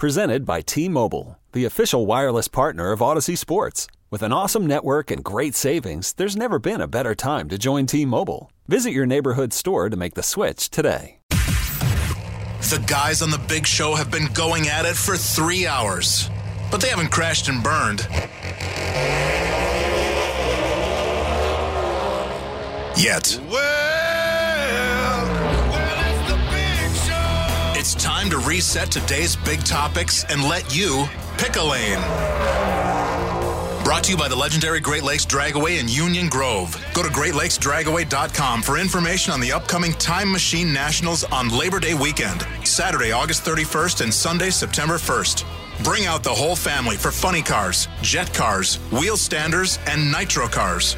Presented by T-Mobile, the official wireless partner of Odyssey Sports. With an awesome network and great savings, there's never been a better time to join T-Mobile. Visit your neighborhood store to make the switch today. The guys on the big show have been going at it for 3 hours, but they haven't crashed and burned yet. It's time to reset today's big topics and let you pick a lane. Brought to you by the legendary Great Lakes Dragaway in Union Grove. Go to GreatLakesDragaway.com for information on the upcoming Time Machine Nationals on Labor Day weekend, Saturday, August 31st and Sunday, September 1st. Bring out the whole family for funny cars, jet cars, wheel standers, and nitro cars.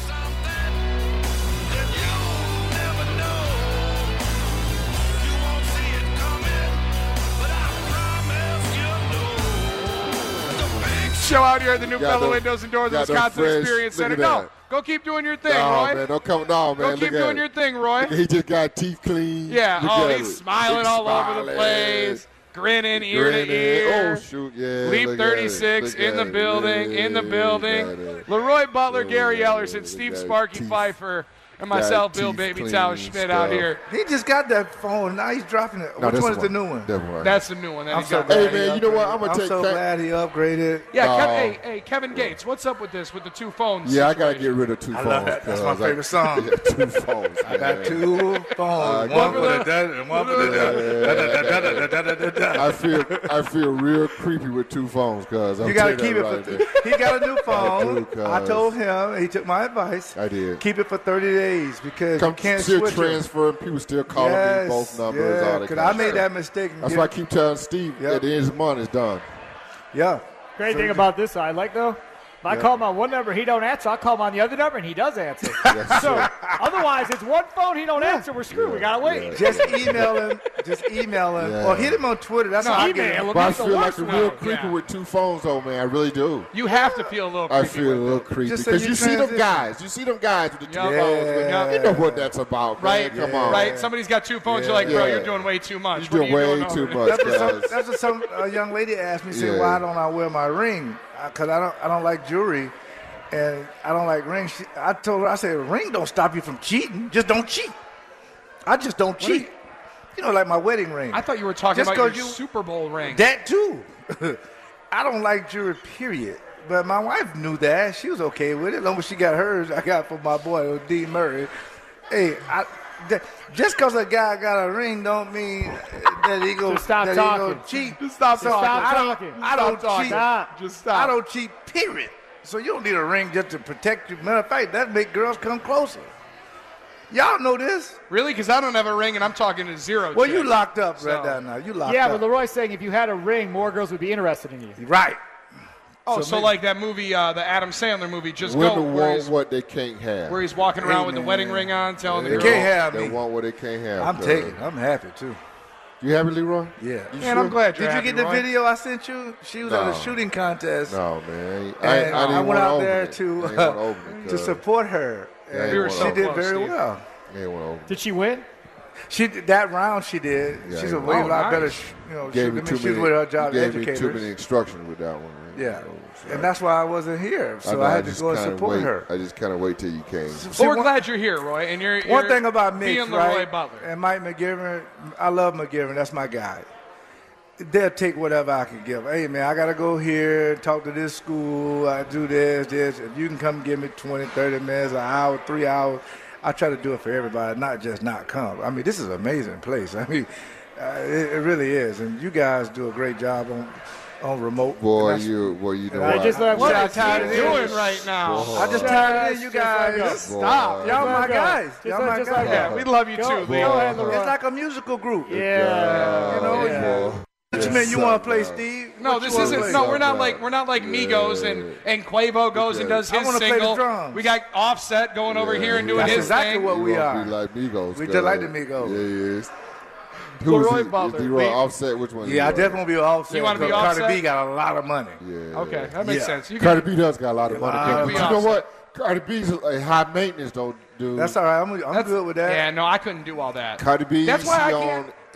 Show out here at the New Fellow Windows and Doors Wisconsin Experience Center. Go keep doing your thing, Roy. Man, don't come, no, man. Go keep doing your thing, Roy. He just got teeth clean. Yeah, he's smiling all over the place, grinning ear to ear. Oh, shoot, yeah. Leap 36 in the building, Leroy Butler, Gary Ellerson, Steve Sparky Pfeiffer, and myself, Bill Baby Tower Schmidt out here. He just got that phone. Now he's dropping it. Which one is the new one? That's the new one. I'm so glad he upgraded. Yeah, Kevin Gates, what's up with this, with the two phones? Yeah, I got to get rid of two phones. I love that. That's my favorite song. Two phones. I got two phones. One for the dead and one for the dead. I feel real creepy with two phones, cuz. You got to keep it. He got a new phone. I told him. He took my advice. I did. Keep it for 30 days. Because you can't switch transfer, people still calling me both numbers. All that because I made that mistake. That's why I keep telling Steve at the end of the month it's done. Yeah. Great thing about this, I like though. If I call him on one number, he don't answer. I call him on the other number, and he does answer. So otherwise, it's one phone, he don't answer. We're screwed. We gotta wait. Just email him. Or hit him on Twitter. That's how I get him. But I feel like a real creepy with two phones, though, man. I really do. You have to feel a little creepy. I feel a little creepy because you see them guys. You see them guys with the two phones. You know what that's about, man. Come on. Right. Somebody's got two phones. You're like, bro, you're doing way too much. You're doing way too much. That's what some young lady asked me. Said, why don't I wear my ring? Because I don't like jewelry. And I don't like rings. I told her, I said, a ring don't stop you from cheating. Just don't cheat. I just don't cheat. You know, like my wedding ring. I thought you were talking about your Super Bowl ring. That too. I don't like jewelry, period. But my wife knew that. She was okay with it. As long as she got hers, I got for my boy, D. Murray. Hey, just because a guy got a ring don't mean that he go cheat. Just stop talking. I don't cheat. Just stop. I don't cheat, period. So you don't need a ring just to protect you. Matter of fact, that make girls come closer. Y'all know this. Really? Because I don't have a ring, and I'm talking to zero. Well, you locked up right now. You locked up. Yeah, but Leroy's saying if you had a ring, more girls would be interested in you. Right. Oh, so like that movie, the Adam Sandler movie, Just Women Go. want what they can't have. Where he's walking around with the wedding ring on, telling the girl. They can't have me. They want what they can't have. I'm taking. I'm happy, too. You happy, Leroy? Yeah. Man, I'm glad you're Did you happy, get the Roy? video I sent you? She was at a shooting contest. No, man. And I went out there to support her. And We were she so did close, very Steve. well. Did she win? That round she did. Yeah, She's yeah. a way lot better. Gave me too many. with her job Gave me educators. too many instructions with that one. Yeah, and that's why I wasn't here. So I had to go and support her. I just kind of wait till you came. Well, we're glad you're here, Roy. And you're one thing about Mitch, being right? Leroy Butler. And Mike McGivern, I love McGivern. That's my guy. They'll take whatever I can give. Hey, man, I got to go here, talk to this school, I do this. If you can come give me 20, 30 minutes, an hour, 3 hours, I try to do it for everybody, not just not come. I mean, this is an amazing place. I mean, it really is. And you guys do a great job on remote. Boy, you know I just like What what are you doing right now? I just tired of you guys. Stop. Y'all my guys. Y'all my guys. Yeah, we love you too, Go Leo. ahead, Leroy. It's like a musical group. Yeah. You know, what you mean? You want to play Steve? No, What this you wanna isn't. play? No, we're not like Migos and Quavo goes and does I his wanna play the single. drums. We got Offset going over here and doing That's his exactly thing. what we are. Be like Migos. We just like the Migos. Yeah, he is. Leroy Butler. Leroy Offset, which one? Yeah, I definitely want to be Offset. You wanna be Cardi Offset? B got a lot of money. Yeah. Okay, that makes sense. You Cardi B does got a lot of money. lot But of you know what? Cardi B's a high maintenance, though, dude. That's all right. I'm good with that. Yeah, no, I couldn't do all that. Cardi B, That's why I she can't.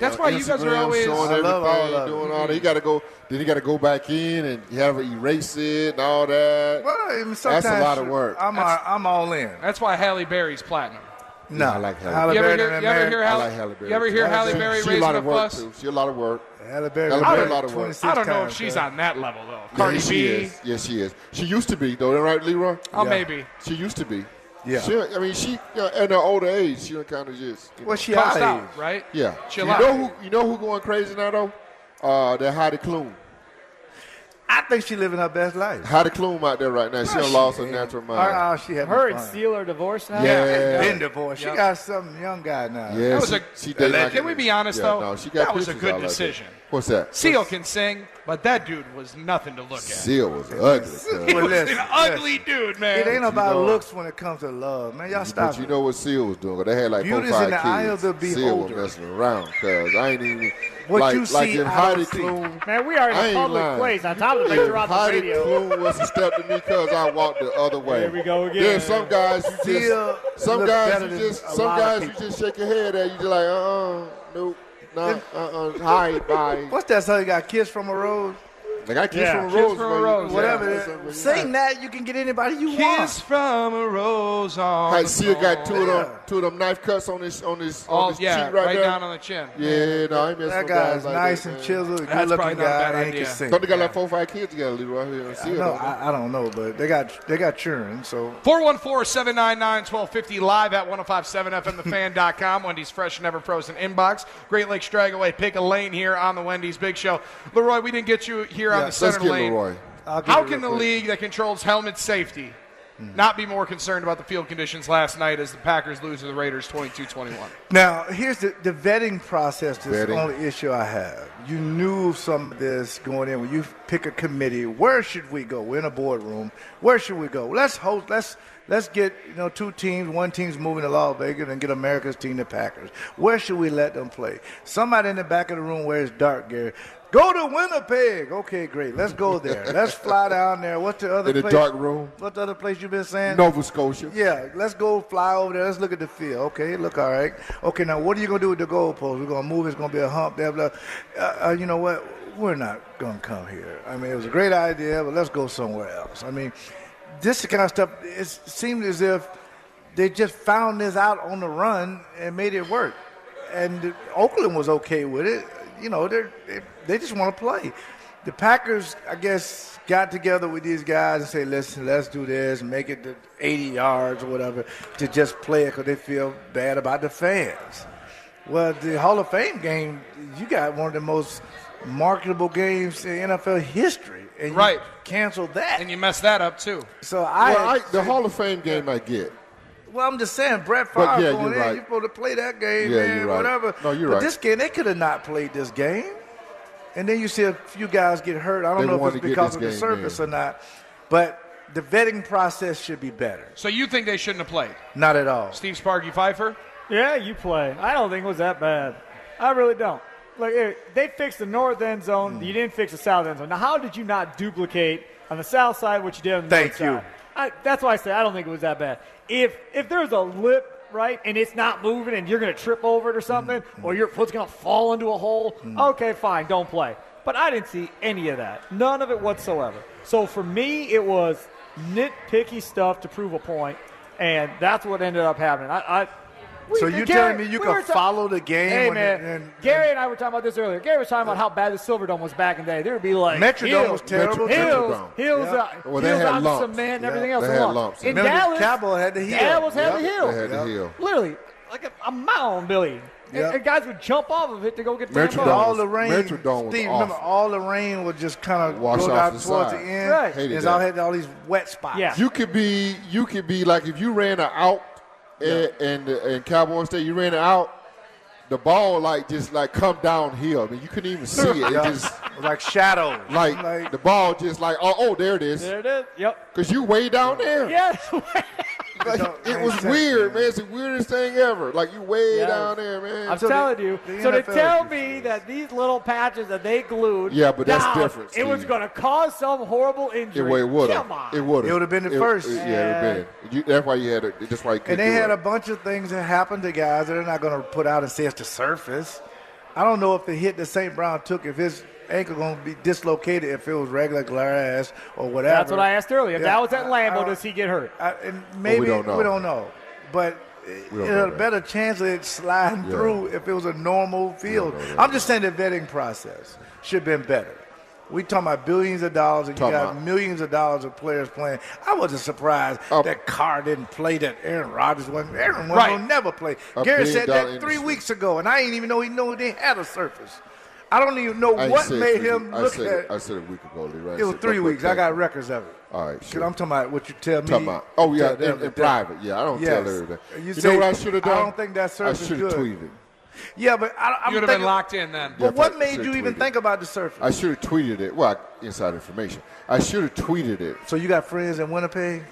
That's why you guys are always showing everything, doing all that. You got to go. Then you got to go back in and you have to erase it and all that. Well, I mean, that's a lot of work. I'm all in. That's why Halle Berry's platinum. No, I like Halle Berry. I like Halle Berry. You ever hear Halle Berry raising a fuss? Too. She a lot of work. Halle Berry, a lot of work. I don't know if she's on that level though. Cardi B. Yes, she is. She used to be though, right, Leroy? Oh, maybe. She used to be. Yeah. She at her older age, she kind of just. Well, she out, right? Yeah. Chill out. You know who going crazy now though? That Heidi Klum. I think she living her best life. Heidi Klum out there right now. She done lost her natural mind. Her and Steele are divorced now? Yeah. Been divorced. She got some young guy now. Yeah, can we be honest, though? No, she got that was a good decision. What's that? Seal can sing, but that dude was nothing to look at. Seal was ugly. He was an ugly dude, man. It ain't about looks when it comes to love, man. Y'all stop. But you know what Seal was doing? They had like 4 or 5 kids. Beauty's in the eye of the beholder. Seal was messing around because I ain't even. What you see, in Heidi Klum. Man, we are in a public place. On top of the picture on the radio. Heidi Klum was a step to me because I walked the other way. There we go again. There's some guys you just shake your head at. You just like, nope, no, hi, bye. What's that song? You got Kiss from a Rose? They got Kiss from a Rose. Whatever. Sing that, you can get anybody you want. Kiss from a Rose on. I see you got two of them knife cuts on his cheek right there. Down on the chin. Yeah, no, I miss that guy's nice and chiseled, good looking guy. He can sing. Don't they got like 4 or 5 kids together, Leroy? I don't know, but they got children. So 414-799-1250 live at 1057fmthefan.com. Wendy's fresh and ever frozen inbox. Great Lakes Dragaway. Pick a lane here on the Wendy's Big Show. Leroy, we didn't get you here on the center lane. Leroy. How can the league that controls helmet safety not be more concerned about the field conditions last night as the Packers lose to the Raiders 22-21? Now, here's the vetting process. Is the only issue I have. You knew some of this going in. When you pick a committee, where should we go? We're in a boardroom. Where should we go? Let's get 2 teams. One team's moving to Las Vegas and get America's team, the Packers. Where should we let them play? Somebody in the back of the room where it's dark, Gary. Go to Winnipeg. Okay, great. Let's go there. Let's fly down there. What's the other place? In the dark room. What's the other place you've been saying? Nova Scotia. Yeah, let's go fly over there. Let's look at the field. Okay, look all right. Okay, now what are you going to do with the goalpost? We're going to move. It's going to be a hump there. You know what? We're not going to come here. I mean, it was a great idea, but let's go somewhere else. I mean, this kind of stuff, it seemed as if they just found this out on the run and made it work. And Oakland was okay with it. They just want to play. The Packers, I guess, got together with these guys and say, listen, let's do this, make it to 80 yards or whatever, to just play it because they feel bad about the fans. Well, the Hall of Fame game, you got one of the most marketable games in NFL history. And you canceled that. And you messed that up, too. So the Hall of Fame game I get. Well, I'm just saying, Brett Favre going in, right. you're supposed to play that game, man, you're right. Whatever. No, you're but right. This game, they could have not played this game. And then you see a few guys get hurt. I don't know if it's because of the surface or not. But the vetting process should be better. So you think they shouldn't have played? Not at all. Steve Sparky Pfeiffer? Yeah, you play. I don't think it was that bad. I really don't. Like, they fixed the north end zone. You didn't fix the south end zone. Now, how did you not duplicate on the south side what you did on the north side? That's why I say I don't think it was that bad. If there's a lip, right, and it's not moving and you're going to trip over it or something, or your foot's going to fall into a hole, okay, fine, don't play. But I didn't see any of that. None of it whatsoever. So for me, it was nitpicky stuff to prove a point, and that's what ended up happening. So you're telling me you can follow the game? Hey, man. Gary and I were talking about this earlier. Gary was talking about how bad the Silverdome was back in the day. There would be like Metrodome was terrible. Hills on cement and everything else. They had lumps. In Dallas, Cowboy had the hill. Dallas had the hill. They had the hill. Literally, like a mound, Billy. Yep. And guys would jump off of it to go get the Metrodome. All the rain. Metrodome was Steve, remember, all the rain would just kind of wash go off out towards the end. Right. It's all had all these wet spots. Yeah. You could be like if you ran an out and Cowboy State, you ran it out, the ball just come downhill. I mean, you couldn't even see it. It just like shadows. Like the ball just there it is. There it is. Yep. Because you way down there. Yeah. It was weird, man. It's the weirdest thing ever. Like you way down there, man. I'm telling you. So to tell me that these little patches that they glued, but that's different. It was going to cause some horrible injury. It would have. Come on. It would have. It would have been the first. It would have been. That's why you had it. That's why you couldn't. And they had a bunch of things that happened to guys that they're not going to put out and say it's the surface. I don't know if the hit that St. Brown took, if his ankle going to be dislocated if it was regular glass or whatever. That's what I asked earlier. If that was at Lambeau, does he get hurt? Maybe we don't know. But it had a better chance of it sliding through if it was a normal field. I'm just saying the vetting process should have been better. We talking about billions of dollars, and you got millions of dollars of players playing. I wasn't surprised that Carr didn't play, that Aaron Rodgers wasn't. Aaron will never play. Gary said that 3 weeks ago, and I didn't even know they had a surface. I don't even know what made him look at. I said a week ago, right? It was 3 weeks. I got records of it. All right, sure. I'm talking about what you tell me. In private. Yeah, I don't tell everything. You know what I should have done? I don't think that surface is good. I should have tweeted. Yeah, but you would have been locked in then. But what made you even think about the surface? I should have tweeted it. Well, inside information. I should have tweeted it. So you got friends in Winnipeg?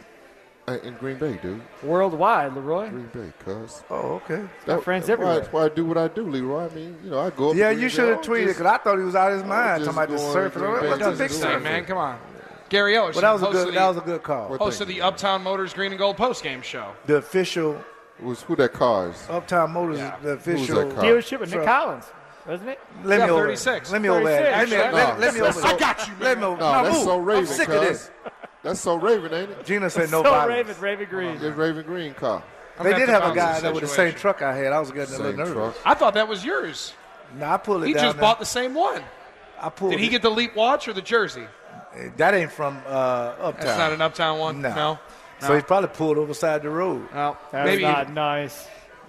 In Green Bay, dude. Worldwide, Leroy. Green Bay, cuz. Oh, okay. Got friends everywhere. That's why I do what I do, Leroy. I mean, I go up. Yeah, you should have tweeted because I thought he was out of his mind talking about the surface. What's the big thing, man? Come on. Gary Ellerson. But that was a good call. Host of the Uptown Motors Green and Gold postgame show. The official. Who that car is? Uptown Motors is the official dealership with Nick Collins, isn't it? Let me over 36. Let me over that. Let me over. I got you, man. Let me over. No, that's so Raven. I'm sick of this. That's so Raven, ain't it? Gina said no. So Raven Green. It's Raven Green car. They did have a guy that with the same truck I had. I was getting a little nervous. I thought that was yours. No, I pulled it he down. He just bought the same one. Did he get the Leap watch or the jersey? That ain't from Uptown. That's not an Uptown one? No. So he probably pulled over side the road. Well, that's maybe not nice.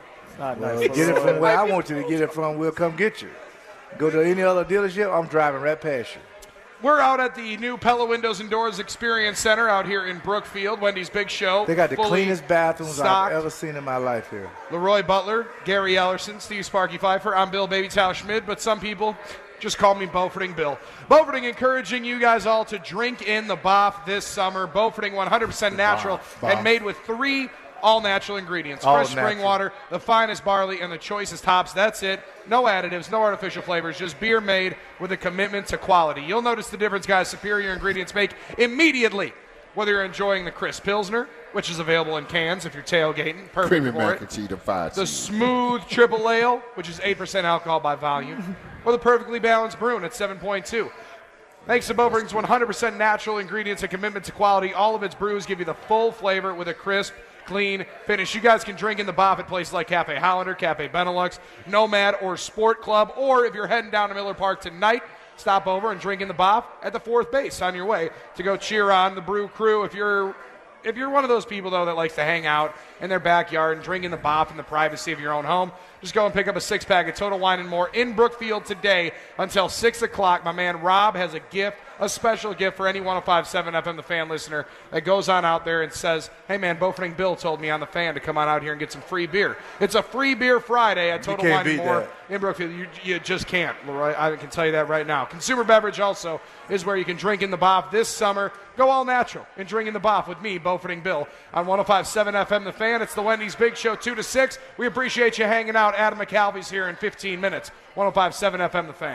Not nice. Get it from where I want you to get it from. We'll come get you. Go to any other dealership, I'm driving right past you. We're out at the new Pella Windows and Doors Experience Center out here in Brookfield. Wendy's Big Show. They got the cleanest bathrooms I've ever seen in my life here. Leroy Butler, Gary Ellerson, Steve Sparky Pfeiffer. I'm Bill Baby Tau Schmid, but some people just call me Beauforting Bill. Beauforting encouraging you guys all to drink in the Boff this summer. Beauforting 100% natural and made with 3 all-natural ingredients. Fresh spring water, the finest barley, and the choicest hops. That's it. No additives, no artificial flavors, just beer made with a commitment to quality. You'll notice the difference, guys, superior ingredients make immediately. Whether you're enjoying the crisp Pilsner, which is available in cans if you're tailgating, perfect Creamy for mac it. And cheese, the the smooth triple ale, which is 8% alcohol by volume, or the perfectly balanced Bruin at 7.2. Thanks to Beauforting's 100% natural ingredients and commitment to quality, all of its brews give you the full flavor with a crisp, clean finish. You guys can drink in the Boff at places like Cafe Hollander, Cafe Benelux, Nomad, or Sport Club. Or if you're heading down to Miller Park tonight, stop over and drink in the Boff at the 4th base on your way to go cheer on the Brew Crew. If you're one of those people, though, that likes to hang out in their backyard and drink in the Boff in the privacy of your own home, just go and pick up a 6-pack of Total Wine & More in Brookfield today until 6 o'clock. My man Rob has a gift, a special gift for any 105.7 FM The Fan listener that goes on out there and says, hey, man, Beauforting Bill told me on The Fan to come on out here and get some free beer. It's a free beer Friday at Total Wine & More in Brookfield. You just can't, Leroy. I can tell you that right now. Consumer Beverage also is where you can drink in the Boff this summer. Go all natural and drink in the Boff with me, Beauforting Bill, on 105.7 FM The Fan. It's the Wendy's Big Show, 2 to 6. We appreciate you hanging out. Adam McAlvey's here in 15 minutes. 105.7 FM The Fan.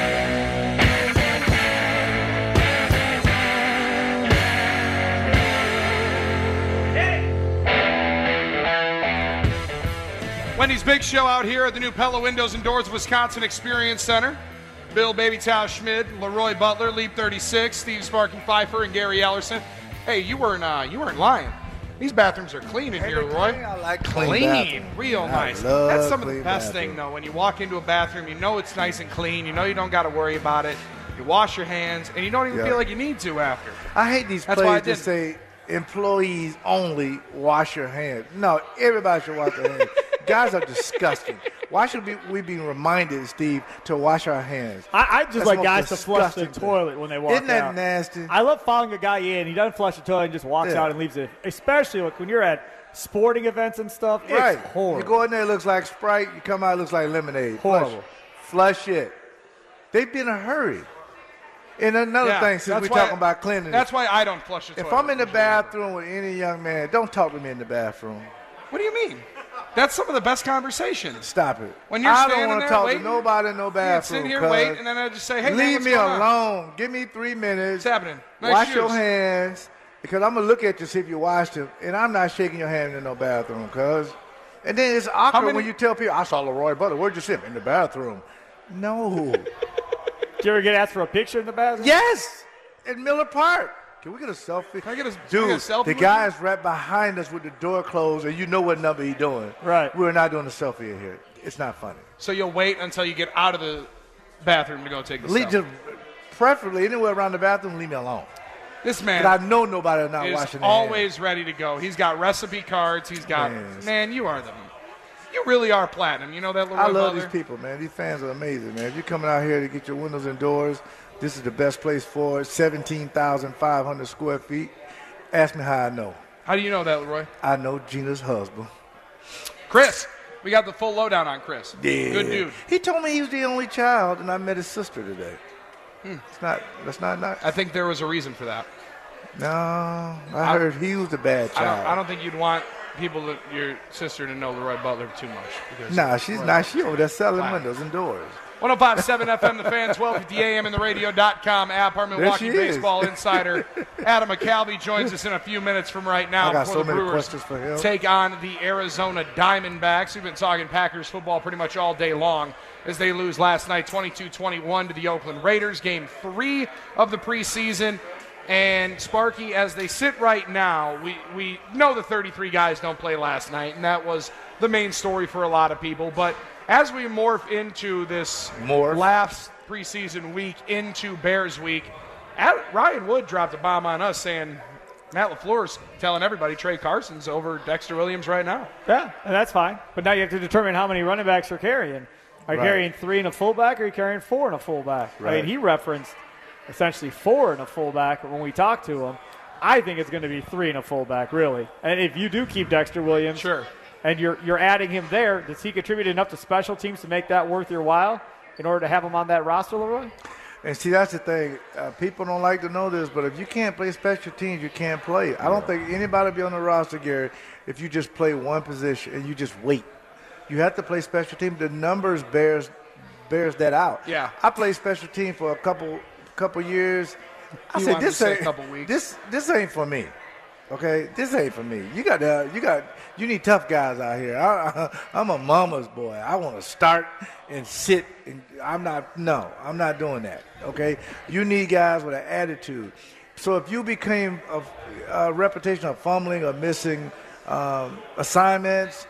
Wendy's Big Show out here at the new Pella Windows and Doors Wisconsin Experience Center. Bill Baby Tau Schmid, Leroy Butler, Leap 36, Steve Sparky Pfeiffer, and Gary Ellerson. Hey, you weren't lying. These bathrooms are clean in here, Roy. I like clean. Real nice. That's some of the best thing, though. When you walk into a bathroom, you know it's nice and clean. You know you don't got to worry about it. You wash your hands, and you don't even feel like you need to after. I hate these places that say employees only wash your hands. No, everybody should wash their hands. Guys are disgusting. Why should we be reminded, Steve, to wash our hands? I just like guys to flush the toilet when they walk out. Isn't that nasty? I love following a guy in. He doesn't flush the toilet and just walks out and leaves it. Especially when you're at sporting events and stuff. Right. It's horrible. You go in there, it looks like Sprite. You come out, it looks like lemonade. Horrible. Flush it. They've been in a hurry. And another thing, since we're talking about cleanliness. That's why I don't flush the toilet. If I'm in the bathroom with any young man, don't talk to me in the bathroom. What do you mean? That's some of the best conversations. Stop it. When you're standing there I don't want to talk to nobody in no bathroom. Sit here, wait, and then I just say, hey, leave me alone. On? Give me 3 minutes. What's happening? Nice wash shoes. your hands, because I'm going to look at you, see if you washed them, and I'm not shaking your hand in no bathroom, cuz. And then it's awkward when you tell people, I saw Leroy Butler. Where'd you sit? In the bathroom. No. Did you ever get asked for a picture in the bathroom? Yes, in Miller Park. Can we get a selfie? Can I get a Dude, selfie? the guy is right behind us with the door closed, and you know what number he's doing. Right. We're not doing a selfie in here. It's not funny. So you'll wait until you get out of the bathroom to go take the selfie. Preferably anywhere around the bathroom, leave me alone. This man But I know nobody not is washing their always hands. ready to go. He's got recipe cards. He's got man. You really are platinum. You know that, Leroy I love Butler? these people, man. These fans are amazing, man. If you're coming out here to get your windows and doors, this is the best place for it. 17,500 square feet. Ask me how I know. How do you know that, Leroy? I know Gina's husband. Chris. We got the full lowdown on Chris. Yeah. Good dude. He told me he was the only child, and I met his sister today. That's not nice. I think there was a reason for that. No, I heard he was the bad child. I don't think you'd want your sister to know Leroy Butler too much. Because Nah, she's not. She over there selling windows and doors. 105.7 FM, The Fan, 1250 AM, and the radio.com app. Our Milwaukee baseball insider, Adam McCalvey, joins us in a few minutes from right now. I got before so the many Brewers questions for him. take on the Arizona Diamondbacks. We've been talking Packers football pretty much all day long as they lose last night 22-21 to the Oakland Raiders. Game 3 of the preseason. And Sparky, as they sit right now, we know the 33 guys don't play last night, and that was the main story for a lot of people. But as we morph into this last preseason week into Bears week, Ryan Wood dropped a bomb on us saying Matt LaFleur's telling everybody Trey Carson's over Dexter Williams right now. Yeah, and that's fine. But now you have to determine how many running backs you're carrying. Are you carrying 3 and a fullback, or are you carrying 4 and a fullback? Right. I mean, he referenced essentially 4 and a fullback when we talked to him. I think it's going to be 3 and a fullback, really. And if you do keep Dexter Williams, sure, and you're adding him there, does he contribute enough to special teams to make that worth your while in order to have him on that roster, Leroy? And see, that's the thing. People don't like to know this, but if you can't play special teams, you can't play. I don't think anybody will be on the roster, Gary, if you just play one position and you just wait. You have to play special teams. The numbers bears that out. Yeah. I played special team for a couple years. I said, this ain't for me. Okay, this ain't for me. You need tough guys out here. I'm a mama's boy. I want to start and sit, and I'm not doing that. Okay, you need guys with an attitude. So if you became a reputation of fumbling or missing assignments,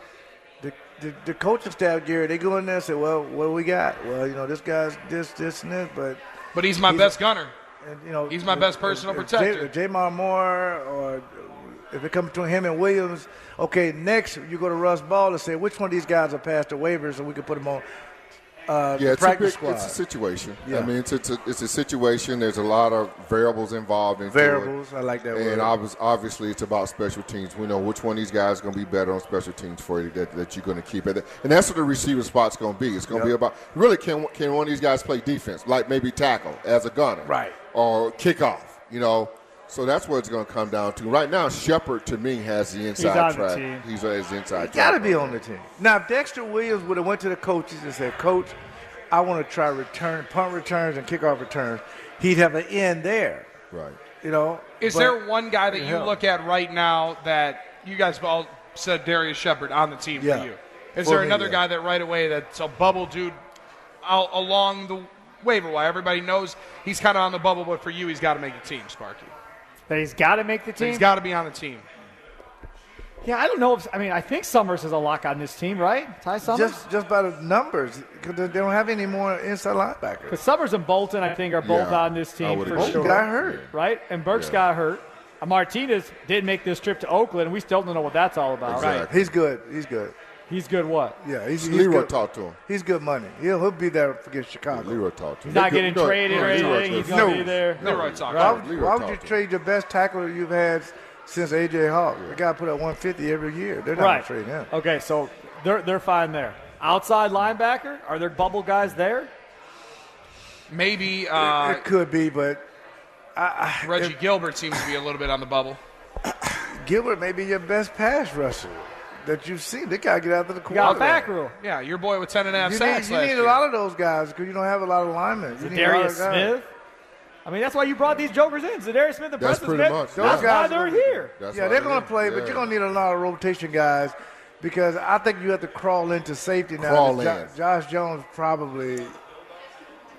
the coaching staff, Gary, they go in there and say, well, what do we got? Well, this guy's this, and this, but he's my best gunner. And, he's my best personal protector. Jamar Moore, or if it comes between him and Williams, okay, next you go to Russ Ball and say, which one of these guys are past the waivers so we can put them on practice squad. It's a situation. Yeah. I mean, it's a situation. There's a lot of variables involved in variables. I like that word. And obviously, it's about special teams. We know which one of these guys is going to be better on special teams for you that you're going to keep it. And that's what the receiver spot's going to be. It's going to be about really can one of these guys play defense, like maybe tackle as a gunner, right, or kickoff. So that's what it's going to come down to. Right now, Shepard, to me, has the inside track. He's on the inside track. Got to be on the team. Now, if Dexter Williams would have went to the coaches and said, Coach, I want to try punt returns and kickoff returns, he'd have an end there. Right. Is there one guy that you look at right now that you guys all said Darius Shepard on the team for you? Is there another guy that right away that's a bubble dude along the waiver wire? Everybody knows he's kind of on the bubble, but for you, he's got to make the team, Sparky. That he's got to make the team? He's got to be on the team. Yeah, I don't know. I think Summers is a lock on this team, right? Ty Summers? Just by the numbers, because they don't have any more inside linebackers. Because Summers and Bolton, I think, are both on this team for sure. Got hurt. Right? And Burks got hurt. Martinez did make this trip to Oakland, and we still don't know what that's all about. Exactly. Right? He's good. He's good what? Yeah, he's Leroy good. talked to him. He's good money. He'll be there against Chicago. Leroy talked to him. He's not getting traded or anything. He's going to be there. Leroy talked to him. Why would you trade your best tackler you've had since A.J. Hawk? The guy put up 150 every year. They're not going to trade him. Okay, so they're fine there. Outside linebacker, are there bubble guys there? Maybe. It could be, but Reggie Gilbert seems to be a little bit on the bubble. Gilbert may be your best pass rusher that you've seen. They got to get after the quarterback. Got back rule. Yeah, your boy with 10.5 sacks You need a lot of those guys because you don't have a lot of linemen. Darius Smith. That's why you brought these jokers in. Darius Smith and Preston Smith. Much. That's why they're here. They're going to play, but you're going to need a lot of rotation guys because I think you have to crawl into safety now. Josh Jones probably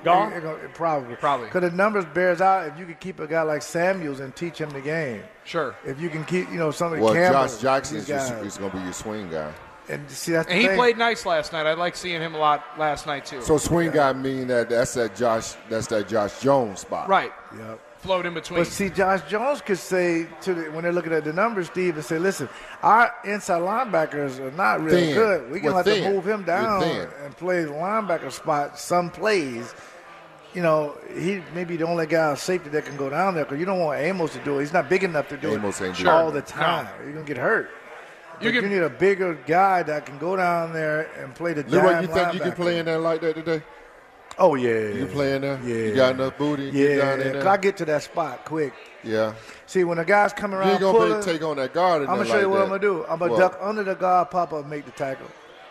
Gone? Probably. Probably. Because the numbers bears out if you can keep a guy like Samuels and teach him the game. Sure. If you can keep, some of the Well, Campbell, Josh Jackson these guys. is going to be your swing guy. And see, that's the And he thing. played nice last night. I like seeing him a lot last night too. So swing guy mean that's that Josh Jones spot. Right. Yep. Float in between. But see, Josh Jones could say when they're looking at the numbers, Steve, and say, listen, our inside linebackers are not really Thin. good. We're going to have to move him down thin. and play the linebacker spot some plays. He may be the only guy on safety that can go down there because you don't want Amos to do it. He's not big enough to do Amos ain't it doing all it. the time. You're going to get hurt. You You need a bigger guy that can go down there and play the Leroy, dime you think you can linebacker. play in there like that today? Oh, yeah. You play in there? Yeah. You got enough booty? You get down in Yeah, there? 'cause I get to that spot quick. Yeah. See, when the guys come You around ain't going pulling, to take on that guard in I'm there going to show you like what that. I'm going to do. I'm going to What? duck under the guard, pop up, and make the tackle.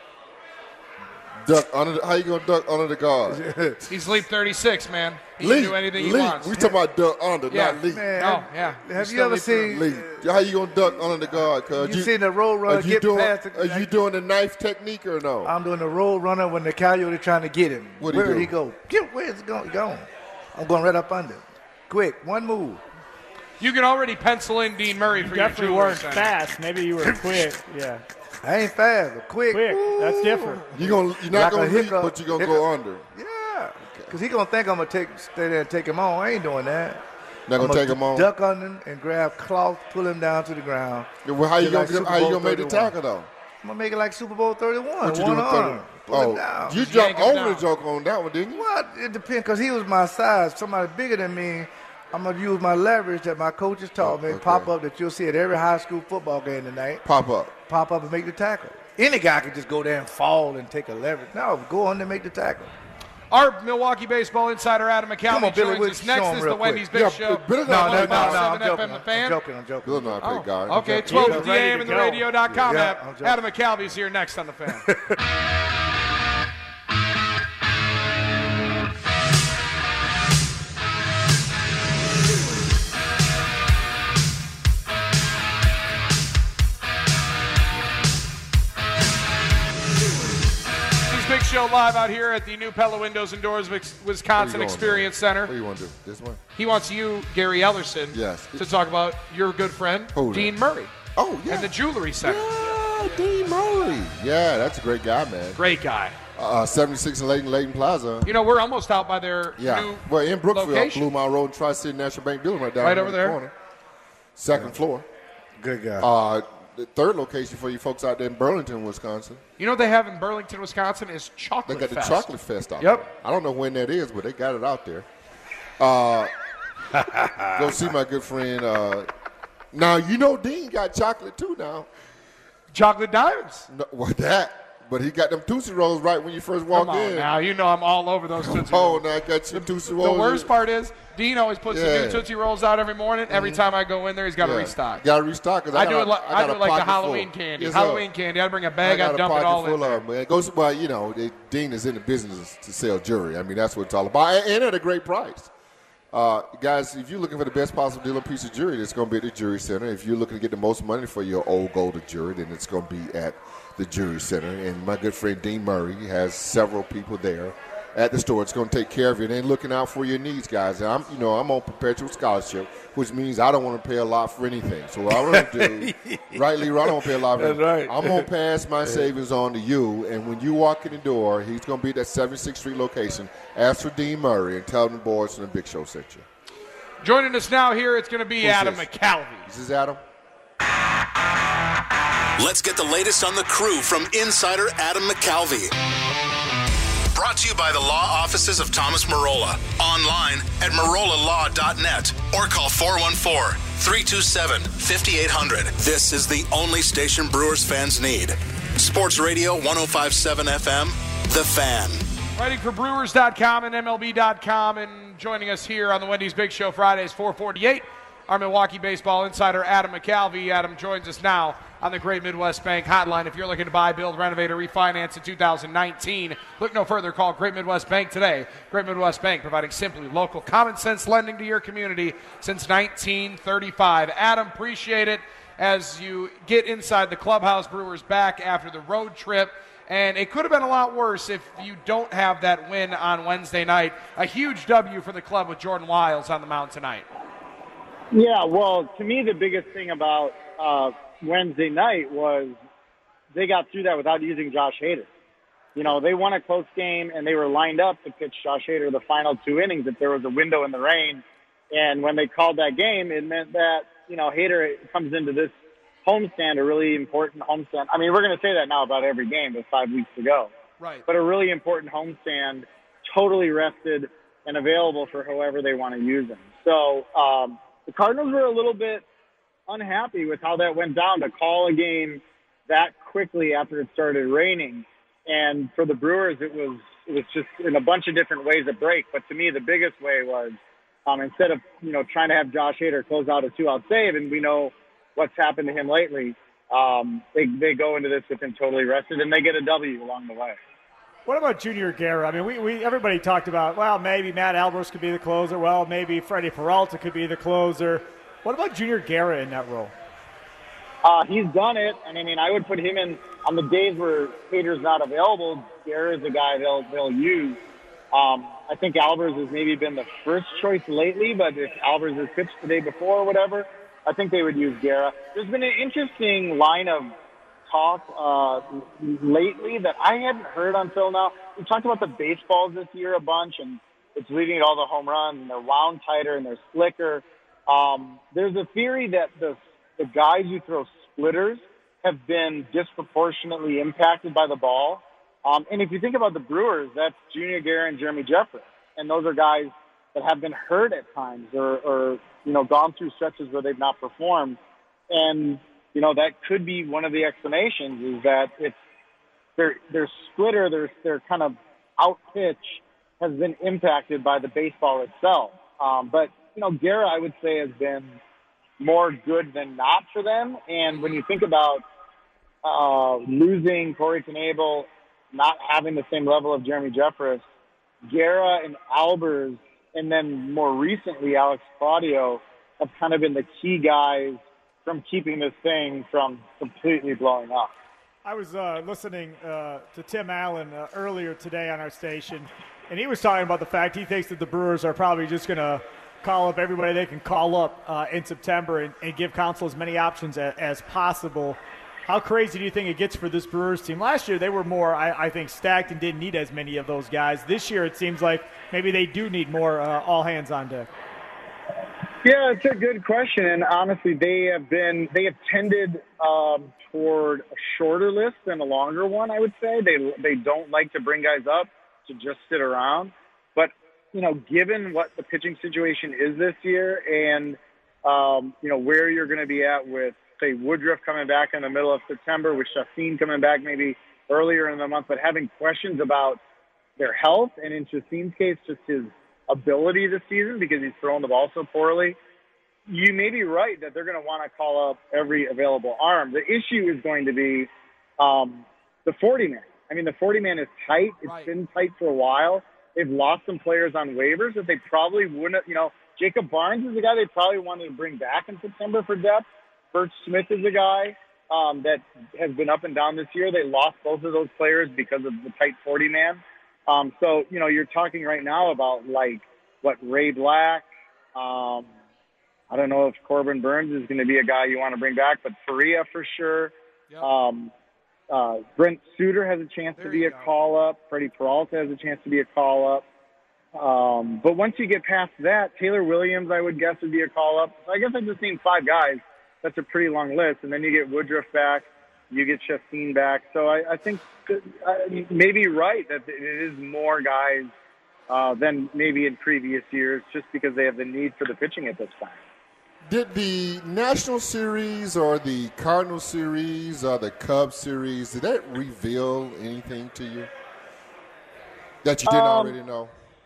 Duck under how you going to duck under the guard? He's leap 36, man. He Leap. can do anything he Leap. wants. We talking about duck under, Yeah. not leap. Man, Oh, yeah. Have He's you ever still leap seen? Leap. How you going to duck under the guard? Cause You seen the roll runner get past the- Are you doing the knife technique or no? I'm doing the roll runner when the Coyote trying to get him. What'd he Where do? he go? Where's he going? I'm going right up under. Quick, one move. You can already pencil in Dean Murray for your Definitely jewelry weren't center. fast. Maybe you were quick. Yeah. I ain't fast, but quick. Quick. That's different. You're not Like a going to leap, hiccup. but you're going to go under. Yeah, because he gonna think I'm gonna stay there and take him on. I ain't doing that. Not going to take him on. Duck under him and grab cloth, pull him down to the ground. Well, how you Just like going Super Bowl to make the 31. tackle, though? I'm gonna make it like Super Bowl 31. What you one do with arm. 30? Pull him down. You Yank jumped him over down. the joke on that one, didn't you? What? It depends, because he was my size. Somebody bigger than me, I'm going to use my leverage that my coaches taught me, okay. pop up, that you'll see at every high school football game tonight. Pop up. Pop up and make the tackle. Any guy could just go there and fall and take a leverage. No, go on and make the tackle. Our Milwaukee baseball insider Adam Come McCalvey on, Billy, joins we'll us. Next show him is real the Wendy's quick. Big Yeah, Show. Billy No, not I'm 105.7 joking. FM, the fan. I'm joking. Bill know how to play guard. Okay, I'm joking. 12 He's to the ready AM to and the go. radio.com Yeah, app. I'm joking. Adam McCalvy's here next on the fan. Big Show live out here at the new Pella Windows and Doors Wisconsin going, Experience man? Center. What do you want to do? This one? He wants you, Gary Ellerson, Yes. to talk about your good friend, Who Dean that? Murray, Oh, yeah. and the Jewelry Center. Yeah, Dean Murray. Yeah, that's a great guy, man. Great guy. 76 in Layton Plaza. You know, we're almost out by their Yeah. new Well, in Brookfield, location. Blue Mile Road, and Tri-City National Bank building right down Right in over the there. corner. Second floor. Good guy. The third location for you folks out there in Burlington, Wisconsin. You know what they have in Burlington, Wisconsin is They Chocolate got the Fest. Chocolate Fest out Yep. there. I don't know when that is, but they got it out there. Go see my good friend. Now, you know Dean got chocolate too now. Chocolate Diamonds. No, what that? But he got them Tootsie Rolls right when you first walk Come on in. now. You know I'm all over those Tootsie Oh, Rolls. now I got your Tootsie The Rolls. worst part is Dean always puts the Yeah. new Tootsie Rolls out every morning. Every time I go in there, he's got to Yeah. restock. Got to restock. 'Cause I do it like got a the pocket Halloween full. candy. Yes, Halloween sir. candy. I bring a bag, I got a dump it pocket all in full there. of them, man. Goes, well, you know, Dean is in the business to sell jewelry. I mean, that's what it's all about, and at a great price. Guys, if you're looking for the best possible deal on piece of jewelry, it's going to be at the Jewelry Center. If you're looking to get the most money for your old gold jewelry, then it's going to be at the Jewelry Center. And my good friend Dean Murray has several people there at the store. It's going to take care of you and looking out for your needs, guys. And I'm on perpetual scholarship, which means I don't want to pay a lot for anything. So what I'm going to do, right, Leroy, I don't want to pay a lot for anything. That's right. I'm going to pass my savings on to you. And when you walk in the door, he's going to be at that 76th Street location. Ask for Dean Murray and tell them the boys from the Big Show sent you. Joining us now here, it's going to be Who's Adam this? McCalvy. This is Adam. Let's get the latest on the crew from insider Adam McCalvy. Brought to you by the law offices of Thomas Marola. Online at marolalaw.net or call 414-327-5800. This is the only station Brewers fans need. Sports Radio 105.7 FM, The Fan. Writing for Brewers.com and MLB.com and joining us here on the Wendy's Big Show Fridays 448, our Milwaukee baseball insider Adam McCalvy. Adam joins us now on the Great Midwest Bank hotline. If you're looking to buy, build, renovate, or refinance in 2019, look no further. Call Great Midwest Bank today. Great Midwest Bank, providing simply local, common-sense lending to your community since 1935. Adam, appreciate it as you get inside the clubhouse. Brewers back after the road trip. And it could have been a lot worse if you don't have that win on Wednesday night. A huge W for the club with Jordan Wiles on the mound tonight. Yeah, well, to me, the biggest thing about Wednesday night was they got through that without using Josh Hader. You know, they won a close game, and they were lined up to pitch Josh Hader the final 2 innings if there was a window in the rain. And when they called that game, it meant that, you know, Hader comes into this homestand, a really important homestand. I mean, we're going to say that now about every game with 5 weeks to go. Right. But a really important homestand, totally rested and available for however they want to use him. So the Cardinals were a little bit unhappy with how that went down, to call a game that quickly after it started raining. And for the Brewers, it was just in a bunch of different ways a break. But to me, the biggest way was instead of, you know, trying to have Josh Hader close out a 2-out save, and we know what's happened to him lately, they go into this with him totally rested, and they get a W along the way. What about Junior Guerra? I mean, we everybody talked about, well, maybe Matt Albers could be the closer. Well, maybe Freddie Peralta could be the closer. What about Junior Guerra in that role? He's done it, and I mean, I would put him in on the days where Hader's not available. Guerra is the guy they'll use. I think Albers has maybe been the first choice lately, but if Albers has pitched the day before or whatever, I think they would use Guerra. There's been an interesting line of talk lately that I hadn't heard until now. We talked about the baseballs this year a bunch, and it's leading to all the home runs, and they're wound tighter and they're slicker. There's a theory that the guys who throw splitters have been disproportionately impacted by the ball. And if you think about the Brewers, that's Junior Guerra and Jeremy Jeffress. And those are guys that have been hurt at times or you know, gone through stretches where they've not performed. And, you know, that could be one of the explanations, is that it's their splitter, their kind of out pitch has been impacted by the baseball itself. But, you know, Guerra, I would say, has been more good than not for them. And when you think about losing Corey Knebel, not having the same level of Jeremy Jeffress, Guerra and Albers, and then more recently Alex Claudio have kind of been the key guys from keeping this thing from completely blowing up. I was listening to Tim Allen earlier today on our station, and he was talking about the fact he thinks that the Brewers are probably just going to call up everybody they can call up in September and give Counsell as many options as possible. How crazy do you think it gets for this Brewers team? Last year they were more, I think, stacked and didn't need as many of those guys. This year it seems like maybe they do need more all hands on deck. Yeah, it's a good question, and honestly, they have tended toward a shorter list than a longer one. I would say they don't like to bring guys up to just sit around, but you know, given what the pitching situation is this year, and you know, where you're going to be at with, say, Woodruff coming back in the middle of September, with Chacín coming back maybe earlier in the month, but having questions about their health, and in Chacín's case, just his ability this season because he's throwing the ball so poorly, you may be right that they're going to want to call up every available arm. The issue is going to be the 40-man. I mean, the 40-man is tight. It's been tight for a while. They've lost some players on waivers that they probably wouldn't, you know, Jacob Barnes is a guy they probably wanted to bring back in September for depth. Bert Smith is a guy that has been up and down this year. They lost both of those players because of the tight 40-man. So, you know, you're talking right now about, like, Ray Black. I don't know if Corbin Burns is going to be a guy you want to bring back, but Faria for sure. Yep. Brent Suter has a chance to be a call-up. Freddie Peralta has a chance to be a call-up. But once you get past that, Taylor Williams, I would guess, would be a call-up. So I guess I just named 5 guys. That's a pretty long list. And then you get Woodruff back. You get Chacín back. So I think maybe right that it is more guys than maybe in previous years, just because they have the need for the pitching at this time. Did the National Series or the Cardinal Series or the Cubs Series, did that reveal anything to you that you didn't already know?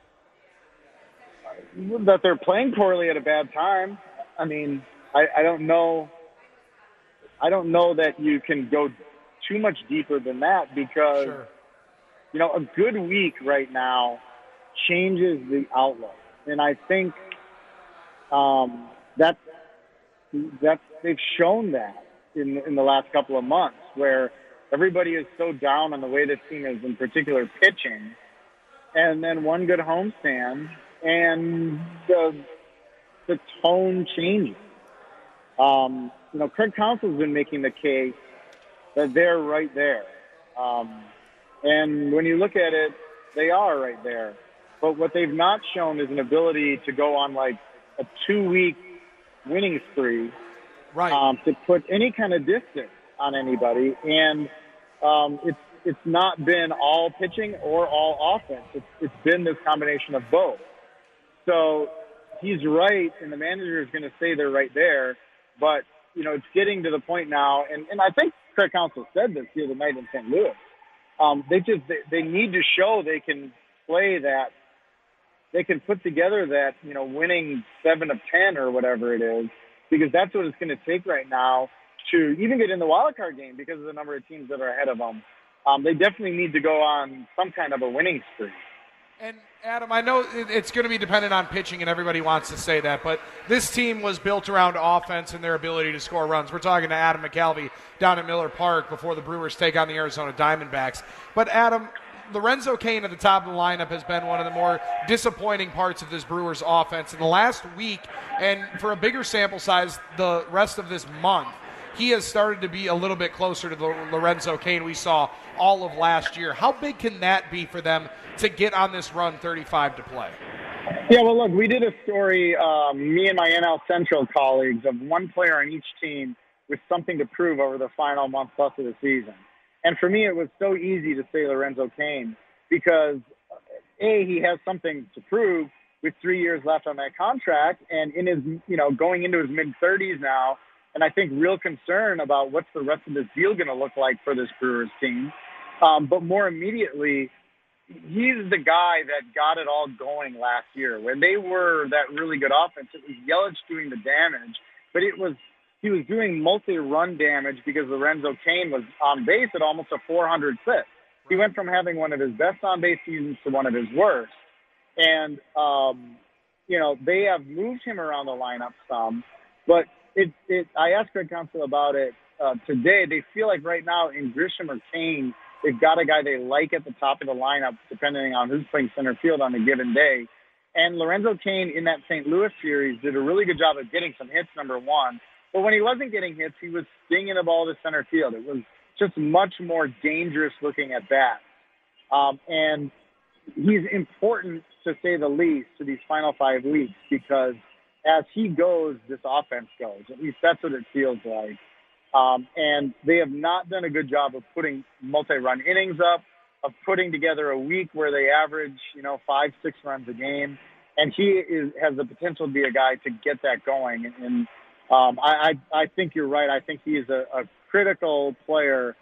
That they're playing poorly at a bad time. I mean, I don't know. I don't know that you can go too much deeper than that because, you know, a good week right now changes the outlook. And I think they've shown that in the last couple of months, where everybody is so down on the way this team is, in particular, pitching. And then one good homestand, and the tone changes. Craig Counsell's been making the case that they're right there. And when you look at it, they are right there. But what they've not shown is an ability to go on like a 2-week winning spree, right? To put any kind of distance on anybody. And it's not been all pitching or all offense. It's been this combination of both. So he's right, and the manager is going to say they're right there. But, it's getting to the point now, and I think Craig Counsell said this the other night in St. Louis. They need to show they can play that. They can put together that, winning 7 of 10 or whatever it is, because that's what it's going to take right now to even get in the wild card game because of the number of teams that are ahead of them. They definitely need to go on some kind of a winning spree. And, Adam, I know it's going to be dependent on pitching, and everybody wants to say that, but this team was built around offense and their ability to score runs. We're talking to Adam McCalvy down at Miller Park before the Brewers take on the Arizona Diamondbacks. But, Adam, Lorenzo Cain at the top of the lineup has been one of the more disappointing parts of this Brewers offense. In the last week, and for a bigger sample size the rest of this month, he has started to be a little bit closer to the Lorenzo Cain we saw all of last year. How big can that be for them to get on this run 35 to play? Yeah, well, look, we did a story, me and my NL Central colleagues, of one player on each team with something to prove over the final month plus of the season. And for me, it was so easy to say Lorenzo Cain because, A, he has something to prove with 3 years left on that contract, and in his, going into his mid-30s now, and I think real concern about what's the rest of this deal going to look like for this Brewers team. But more immediately, he's the guy that got it all going last year. When they were that really good offense, it was Yelich doing the damage, but he was doing multi-run damage because Lorenzo Cain was on base at almost a 400 clip. He went from having one of his best on-base seasons to one of his worst. And, they have moved him around the lineup some, but I asked Craig Counsell about it today. They feel like right now in Grisham or Cain, they've got a guy they like at the top of the lineup, depending on who's playing center field on a given day. And Lorenzo Cain in that St. Louis series did a really good job of getting some hits, number one. But when he wasn't getting hits, he was stinging the ball to center field. It was just much more dangerous looking at bat. And he's important, to say the least, to these final 5 weeks because as he goes, this offense goes. At least that's what it feels like. And they have not done a good job of putting multi-run innings up, of putting together a week where they average, 5-6 runs a game. And he has the potential to be a guy to get that going. And I think you're right. I think he is a critical player.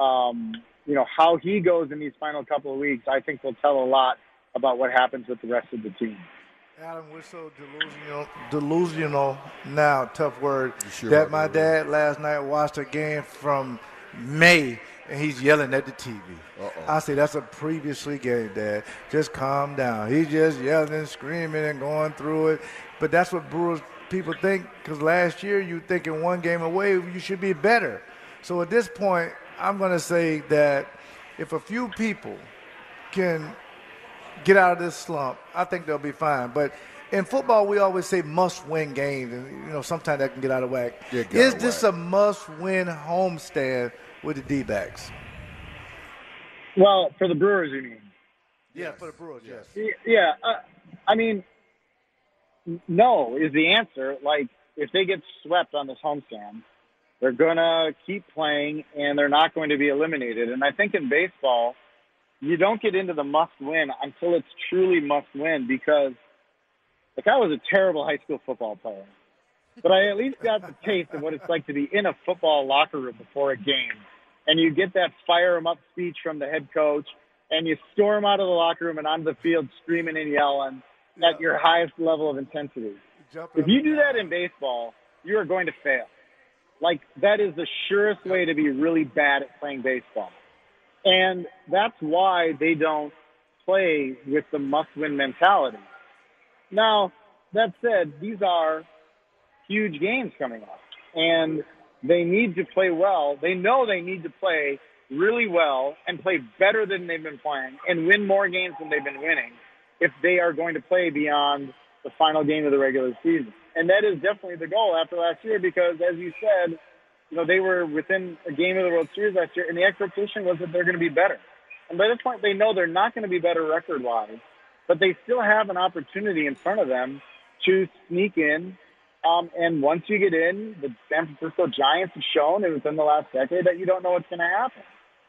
How he goes in these final couple of weeks, I think will tell a lot about what happens with the rest of the team. Adam, we're so delusional now, tough word, that my dad last night watched a game from May, and he's yelling at the TV. I say, that's a previously game, Dad. Just calm down. He's just yelling and screaming and going through it. But that's what Brewers people think, because last year you thinking one game away, you should be better. So at this point, I'm going to say that if a few people can get out of this slump, I think they'll be fine. But in football, we always say must-win games, and sometimes that can get out of whack. Is this a must-win homestand with the D-backs? Well, for the Brewers, you mean? Yeah, for the Brewers, yes. Yeah, no is the answer. Like, if they get swept on this homestand, they're going to keep playing, and they're not going to be eliminated. And I think in baseball, you don't get into the must-win until it's truly must-win because, I was a terrible high school football player. But I at least got the taste of what it's like to be in a football locker room before a game. And you get that fire-em-up speech from the head coach, and you storm out of the locker room and onto the field screaming and yelling at your highest level of intensity. If you do that in baseball, you are going to fail. That is the surest way to be really bad at playing baseball. And that's why they don't play with the must-win mentality. Now, that said, these are huge games coming up, and they need to play well. They know they need to play really well and play better than they've been playing and win more games than they've been winning if they are going to play beyond the final game of the regular season. And that is definitely the goal after last year because, as you said, they were within a game of the World Series last year, and the expectation was that they're going to be better. And by this point, they know they're not going to be better record-wise, but they still have an opportunity in front of them to sneak in. And once you get in, the San Francisco Giants have shown within the last decade that you don't know what's going to happen.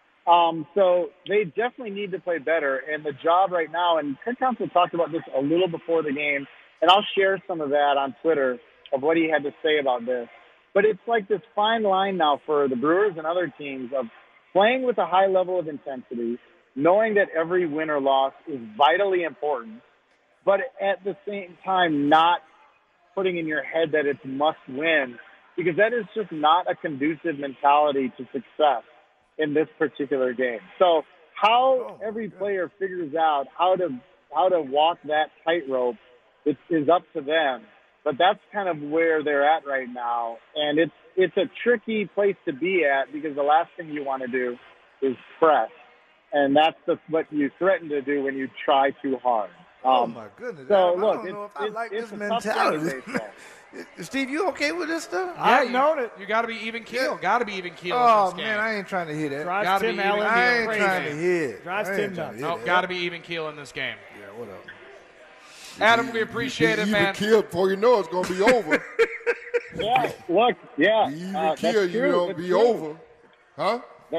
So they definitely need to play better. And the job right now, and Craig Counsell talked about this a little before the game, and I'll share some of that on Twitter of what he had to say about this. But it's like this fine line now for the Brewers and other teams of playing with a high level of intensity, knowing that every win or loss is vitally important, but at the same time not putting in your head that it's must win, because that is just not a conducive mentality to success in this particular game. So how every player figures out how to walk that tightrope is up to them. But that's kind of where they're at right now. And it's a tricky place to be at because the last thing you want to do is press. And that's what you threaten to do when you try too hard. Oh, my goodness. So, I don't know if I like this mentality. Steve, you okay with this stuff? I've known it. You got to be even keel. Got to be even keel in this game. Man, I ain't trying to hear that. Drives Tim Allen. I ain't trying to hear it. Drives Tim nuts. No, got to be even keel in this game. Yeah, whatever. Adam, we appreciate it, man. Even keel before you know it's going to be over. Yeah, look, yeah. Even keel, you don't be over. Huh?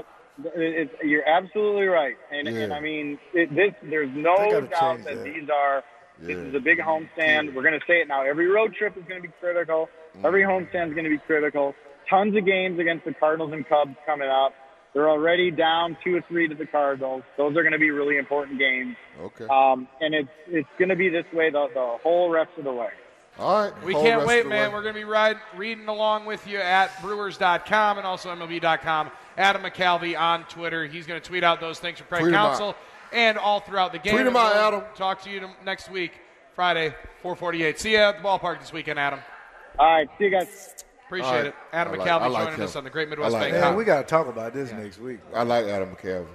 You're absolutely right. And I mean, there's no doubt that this is a big homestand. We're going to say it now. Every road trip is going to be critical. Every homestand is going to be critical. Tons of games against the Cardinals and Cubs coming up. They're already down 2 or 3 to the Cardinals. Those are going to be really important games. Okay. And it's going to be this way the whole rest of the way. All right. We can't wait, man. We're going to be reading along with you at Brewers.com and also MLB.com. Adam McCalvy on Twitter. He's going to tweet out those things for Craig Counsell and all throughout the game. Tweet him out, Adam. Talk to you next week, Friday, 4:48. See you at the ballpark this weekend, Adam. All right. See you guys. Appreciate it. Adam McCalvy joining us on the Great Midwest Bank. Man, we got to talk about this next week. I like Adam McCalvy.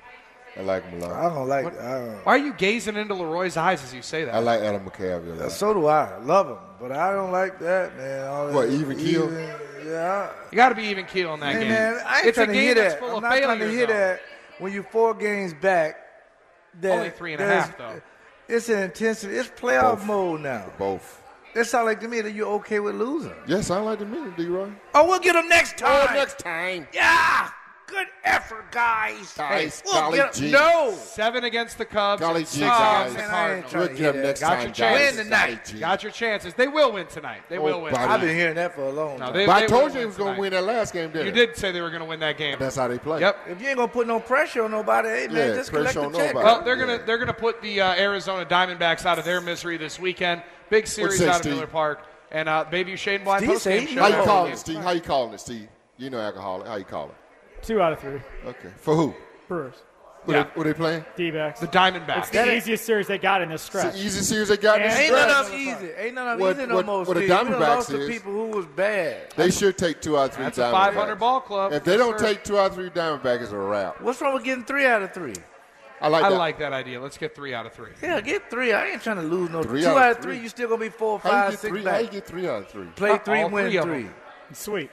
I like him a lot. I don't like it. Why are you gazing into Leroy's eyes as you say that? I like Adam McCalvy a lot. So do I. Love him. But I don't like that, man. What, even keel? Yeah. You got to be even keel in that game. Man, I ain't trying to hear that. I'm not trying to hear that when you're 4 games back. Only 3.5, though. It's an intensity. It's playoff mode now. Both. It sounds like to me that you're okay with losing. Yes, I like to me, D-Roy. Oh, we'll get them next time. Oh, next time. Yeah. Good effort, guys. Golly gee. No. 7 against the Cubs. Golly 6 gee, against the guys. Cardinals. We'll get them next time, your chances. Win tonight. Got your chances. They will win tonight. They will win. I've been hearing that for a long time. They I told you he he was going to win that last game, didn't you? You did say they were going to win that game. That's how they play. Yep. If you ain't going to put no pressure on nobody, hey, man, just collect the check. Well, they're gonna put the Arizona Diamondbacks out of their misery this weekend. Big series out of Miller Park. And Bayview Shade Blind post-game show. How you calling it, Steve? How you calling it, Steve? You know alcoholic. How you call it? 2 out of 3. Okay. For who? Brewers. What they playing? D-backs. The Diamondbacks. It's the easiest series they got in this stretch. It's the easiest series they got in this Ain't stretch. none of them easy. Ain't none of them easy no more, What the Steve. Diamondbacks lost is, to people who was bad. They should take 2 out of 3 That's Diamondbacks. a 500 ball club. If they don't take 2 out of 3 Diamondbacks, it's a wrap. What's wrong with getting 3 out of 3? I like that idea. Let's get 3 out of 3. Yeah, get 3. I ain't trying to lose no 3 2 out out of of 3. 3. You still gonna be 4, How 5, you 6 get back. How you get 3 out of 3? Play 3, all win 3 of 3. them. Sweet.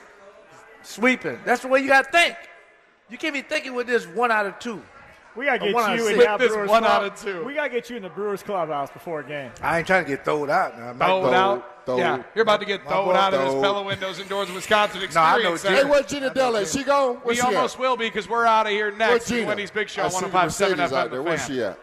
Sweeping. That's the way you gotta think. You can't be thinking with this 1 out of 2. We gotta get you in that Brewers 1 out of 2. We gotta get you in the Brewers clubhouse before a game. I ain't trying to get thrown out now. Thrown out? Yeah, you're about to get thrown out of this Pella Windows and Doors Wisconsin experience. Hey, where's Gina Della? Is she gone? We almost will be because we're out of here next. Wendy's Big Show, 105.7 FM. Where's she at?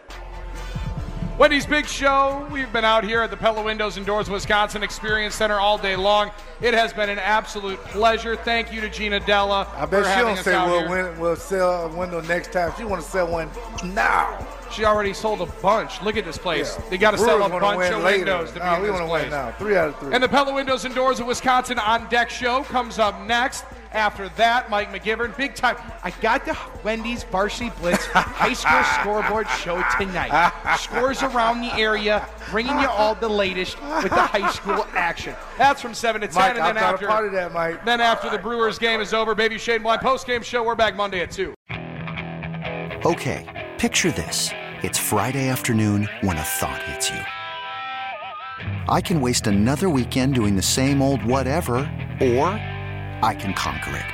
Wendy's Big Show. We've been out here at the Pella Windows and Doors Wisconsin Experience Center all day long. It has been an absolute pleasure. Thank you to Gina Della. I bet she don't say we'll sell a window next time. She want to sell one now. She already sold a bunch. Look at this place. Yeah. They got to sell a bunch of windows to be in this place. Win now. 3 out of 3. And the Pella Windows and Doors of Wisconsin On Deck show comes up next. After that, Mike McGivern, big time. I got the Wendy's Varsity Blitz high school scoreboard show tonight. Scores around the area, bringing you all the latest with the high school action. That's from 7 to 10. Mike, and then after the Brewers game is over, Baby Shade Blind post-game show. We're back Monday at 2. Okay, picture this. It's Friday afternoon when a thought hits you. I can waste another weekend doing the same old whatever, or I can conquer it.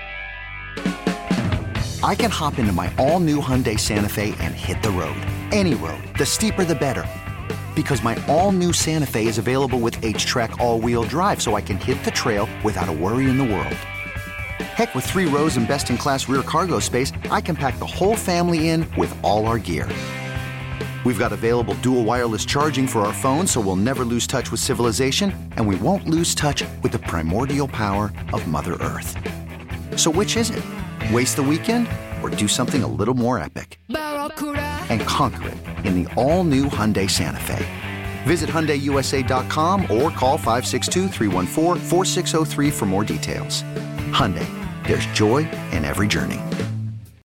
I can hop into my all-new Hyundai Santa Fe and hit the road. Any road. The steeper, the better. Because my all-new Santa Fe is available with H-Track all-wheel drive, so I can hit the trail without a worry in the world. Heck, with 3 rows and best-in-class rear cargo space, I can pack the whole family in with all our gear. We've got available dual wireless charging for our phones, so we'll never lose touch with civilization, and we won't lose touch with the primordial power of Mother Earth. So which is it? Waste the weekend or do something a little more epic? And conquer it in the all-new Hyundai Santa Fe. Visit HyundaiUSA.com or call 562-314-4603 for more details. Hyundai, there's joy in every journey.